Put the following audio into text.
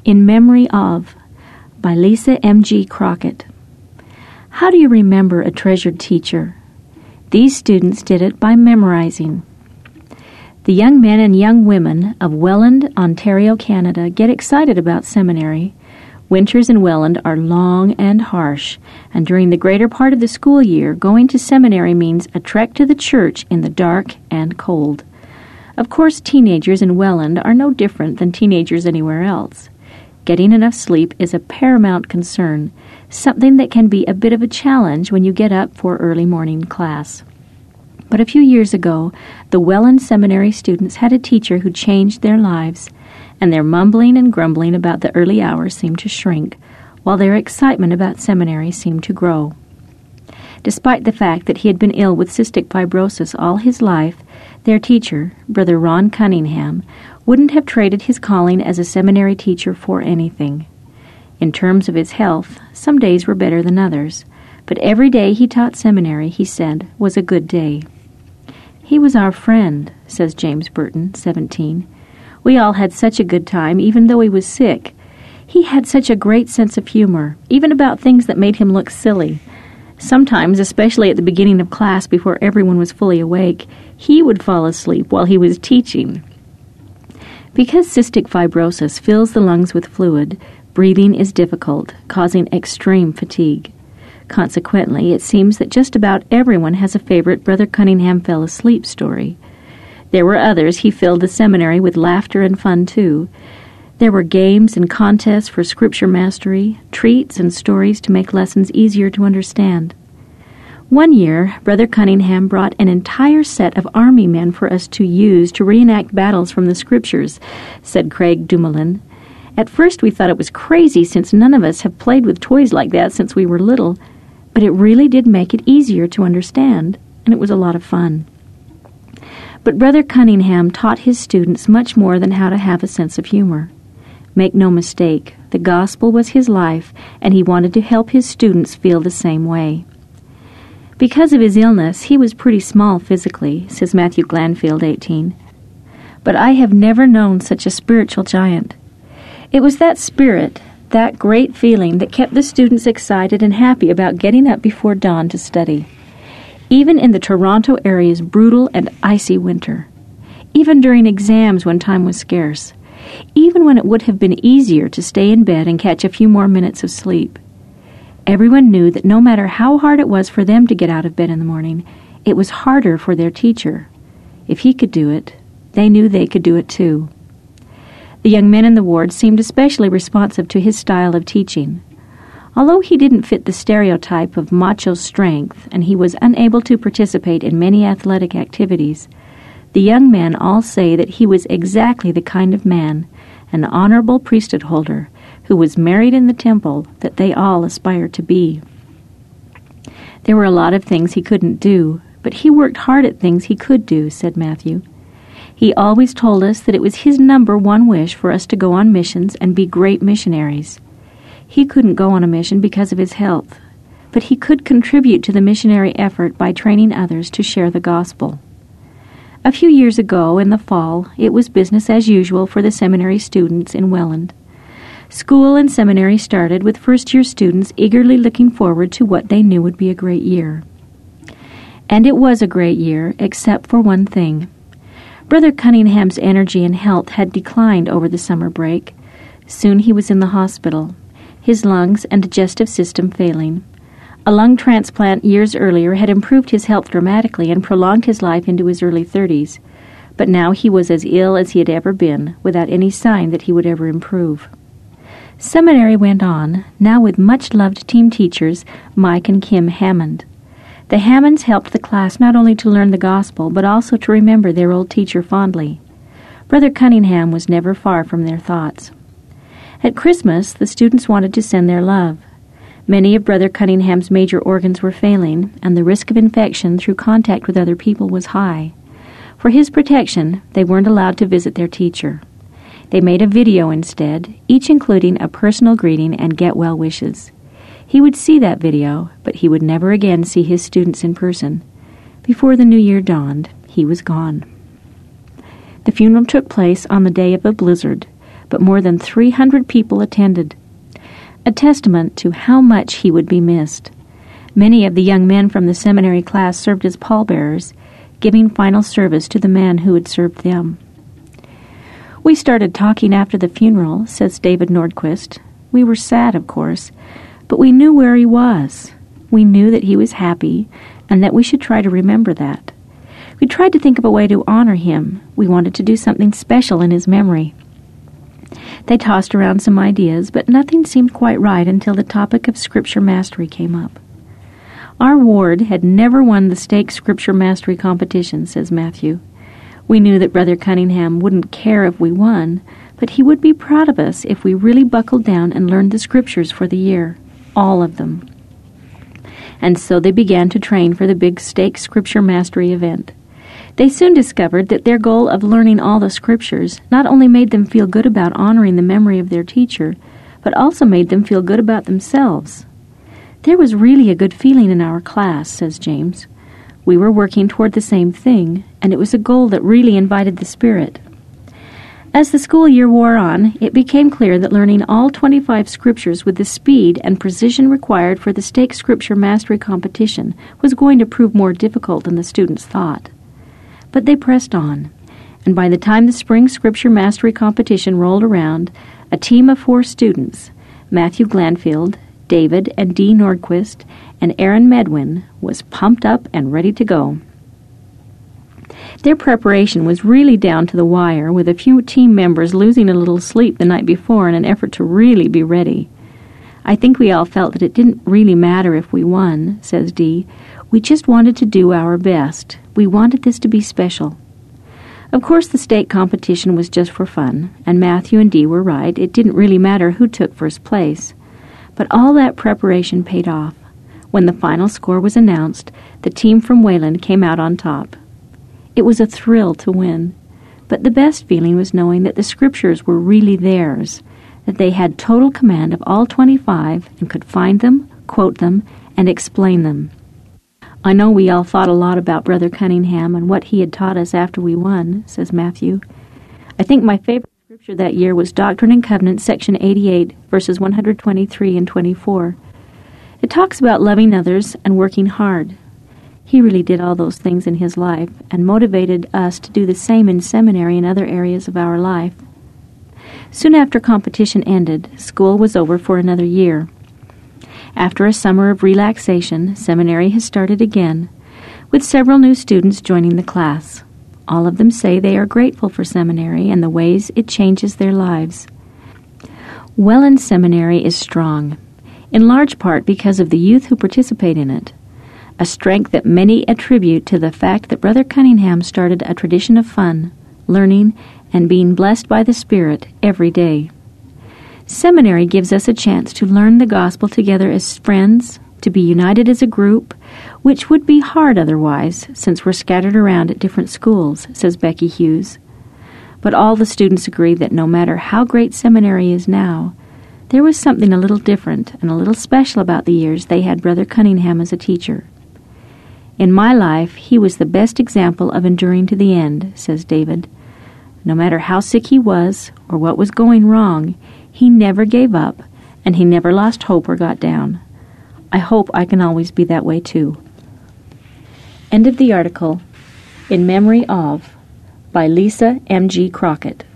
In Memory of, by Lisa M.G. Crockett. How do you remember a treasured teacher? These students did it by memorizing. The young men and young women of Welland, Ontario, Canada get excited about seminary. Winters in Welland are long and harsh, and during the greater part of the school year, going to seminary means a trek to the church in the dark and cold. Of course, teenagers in Welland are no different than teenagers anywhere else. Getting enough sleep is a paramount concern, something that can be a bit of a challenge when you get up for early morning class. But a few years ago, the Welland Seminary students had a teacher who changed their lives, and their mumbling and grumbling about the early hours seemed to shrink, while their excitement about seminary seemed to grow. Despite the fact that he had been ill with cystic fibrosis all his life, their teacher, Brother Ron Cunningham, wouldn't have traded his calling as a seminary teacher for anything. In terms of his health, some days were better than others, but every day he taught seminary, he said, was a good day. He was our friend, says James Burton, 17. We all had such a good time, even though he was sick. He had such a great sense of humor, even about things that made him look silly. Sometimes, especially at the beginning of class before everyone was fully awake, he would fall asleep while he was teaching. Because cystic fibrosis fills the lungs with fluid, breathing is difficult, causing extreme fatigue. Consequently, it seems that just about everyone has a favorite Brother Cunningham fell asleep story. There were others he filled the seminary with laughter and fun, too. There were games and contests for scripture mastery, treats and stories to make lessons easier to understand. One year, Brother Cunningham brought an entire set of army men for us to use to reenact battles from the Scriptures, said Craig Dumoulin. At first we thought it was crazy since none of us have played with toys like that since we were little, but it really did make it easier to understand, and it was a lot of fun. But Brother Cunningham taught his students much more than how to have a sense of humor. Make no mistake, the gospel was his life, and he wanted to help his students feel the same way. Because of his illness, he was pretty small physically, says Matthew Glanfield, 18. But I have never known such a spiritual giant. It was that spirit, that great feeling, that kept the students excited and happy about getting up before dawn to study. Even in the Toronto area's brutal and icy winter. Even during exams when time was scarce. Even when it would have been easier to stay in bed and catch a few more minutes of sleep. Everyone knew that no matter how hard it was for them to get out of bed in the morning, it was harder for their teacher. If he could do it, they knew they could do it too. The young men in the ward seemed especially responsive to his style of teaching. Although he didn't fit the stereotype of macho strength and he was unable to participate in many athletic activities, the young men all say that he was exactly the kind of man, an honorable priesthood holder, who was married in the temple that they all aspired to be. There were a lot of things he couldn't do, but he worked hard at things he could do, said Matthew. He always told us that it was his number one wish for us to go on missions and be great missionaries. He couldn't go on a mission because of his health, but he could contribute to the missionary effort by training others to share the gospel. A few years ago, in the fall, it was business as usual for the seminary students in Welland. School and seminary started with first-year students eagerly looking forward to what they knew would be a great year. And it was a great year, except for one thing. Brother Cunningham's energy and health had declined over the summer break. Soon he was in the hospital, his lungs and digestive system failing. A lung transplant years earlier had improved his health dramatically and prolonged his life into his early 30s, but now he was as ill as he had ever been, without any sign that he would ever improve. Seminary went on, now with much-loved team teachers Mike and Kim Hammond. The Hammonds helped the class not only to learn the gospel, but also to remember their old teacher fondly. Brother Cunningham was never far from their thoughts. At Christmas, the students wanted to send their love. Many of Brother Cunningham's major organs were failing, and the risk of infection through contact with other people was high. For his protection, they weren't allowed to visit their teacher. They made a video instead, each including a personal greeting and get-well wishes. He would see that video, but he would never again see his students in person. Before the new year dawned, he was gone. The funeral took place on the day of a blizzard, but more than 300 people attended, a testament to how much he would be missed. Many of the young men from the seminary class served as pallbearers, giving final service to the man who had served them. We started talking after the funeral, says David Nordquist. We were sad, of course, but we knew where he was. We knew that he was happy, and that we should try to remember that. We tried to think of a way to honor him. We wanted to do something special in his memory. They tossed around some ideas, but nothing seemed quite right until the topic of Scripture mastery came up. Our ward had never won the stake Scripture mastery competition, says Matthew. We knew that Brother Cunningham wouldn't care if we won, but he would be proud of us if we really buckled down and learned the Scriptures for the year, all of them. And so they began to train for the big stake Scripture mastery event. They soon discovered that their goal of learning all the Scriptures not only made them feel good about honoring the memory of their teacher, but also made them feel good about themselves. There was really a good feeling in our class, says James. We were working toward the same thing, and it was a goal that really invited the spirit. As the school year wore on, it became clear that learning all 25 Scriptures with the speed and precision required for the stake Scripture mastery competition was going to prove more difficult than the students thought. But they pressed on, and by the time the spring Scripture mastery competition rolled around, a team of 4 students, Matthew Glanfield, David and Dee Nordquist, and Aaron Medwin, was pumped up and ready to go. Their preparation was really down to the wire, with a few team members losing a little sleep the night before in an effort to really be ready. I think we all felt that it didn't really matter if we won, says Dee. We just wanted to do our best. We wanted this to be special. Of course, the state competition was just for fun, and Matthew and Dee were right. It didn't really matter who took first place. But all that preparation paid off. When the final score was announced, the team from Wayland came out on top. It was a thrill to win, but the best feeling was knowing that the Scriptures were really theirs, that they had total command of all 25 and could find them, quote them, and explain them. I know we all thought a lot about Brother Cunningham and what he had taught us after we won, says Matthew. I think my favorite scripture that year was Doctrine and Covenants, section 88, verses 123 and 24. It talks about loving others and working hard. He really did all those things in his life and motivated us to do the same in seminary and other areas of our life. Soon after competition ended, school was over for another year. After a summer of relaxation, seminary has started again, with several new students joining the class. All of them say they are grateful for seminary and the ways it changes their lives. Welland Seminary is strong, in large part because of the youth who participate in it, a strength that many attribute to the fact that Brother Cunningham started a tradition of fun, learning, and being blessed by the Spirit every day. Seminary gives us a chance to learn the gospel together as friends, to be united as a group, which would be hard otherwise, since we're scattered around at different schools, says Becky Hughes. But all the students agree that no matter how great seminary is now, there was something a little different and a little special about the years they had Brother Cunningham as a teacher. In my life, he was the best example of enduring to the end, says David. No matter how sick he was or what was going wrong, he never gave up, and he never lost hope or got down. I hope I can always be that way too. End of the article. In Memory of, by Lisa M.G. Crockett.